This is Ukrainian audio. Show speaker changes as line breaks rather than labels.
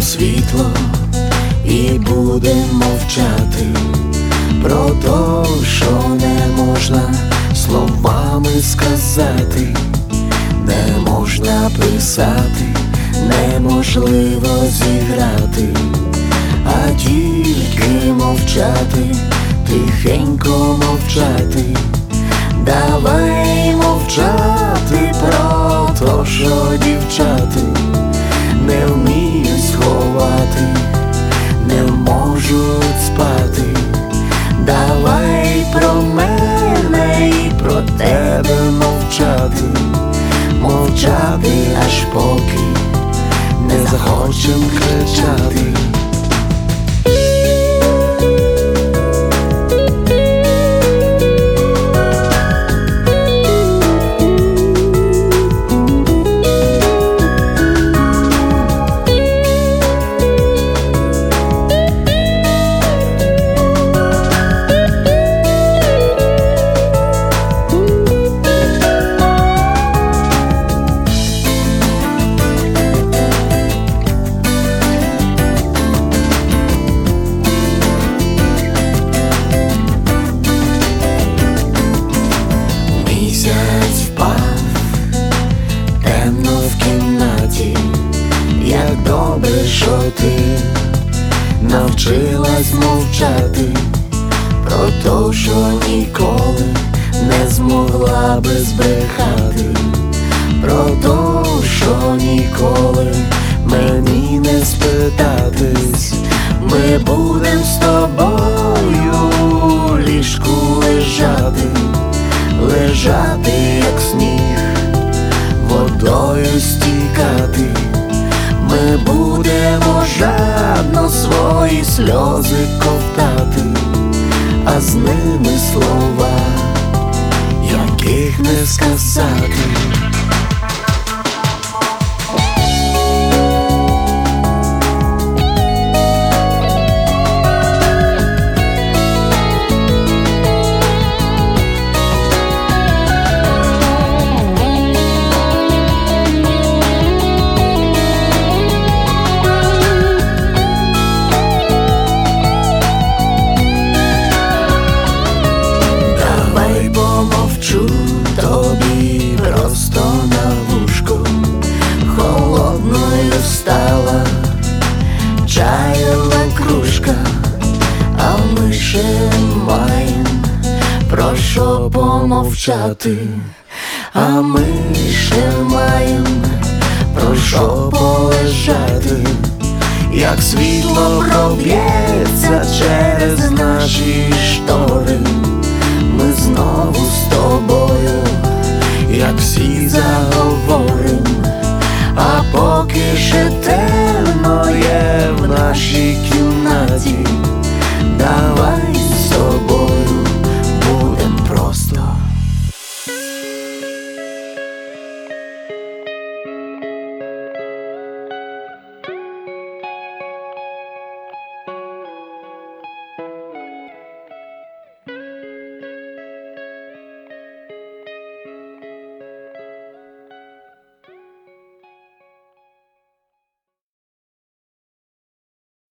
світло і будем мовчати про то, що не можна словами сказати, не можна писати, неможливо зіграти, а тільки мовчати, тихенько мовчати. Давай мовчати про то, що дівчати не вміють сховати, не можуть спати. Давай про мене і про тебе мовчати, мовчати, аж поки не захочем кричати. Місяць впав, темно в кімнаті. Як добре, що ти навчилась мовчати про то, що ніколи не змогла би збрехати, про то, що ніколи мені не спитатись. Ми будем з тобою у ліжку лежати, лежати, як сніг, водою стікати. Ми будемо жадно свої сльози ковтати, а з ними слова, яких не сказати. Тобі просто на вушку, холодною стала чайова кружка, а ми ще маєм про що помовчати, а ми ще маєм про що полежати. Як світло проб'ється через наші штори, ми знову з тобою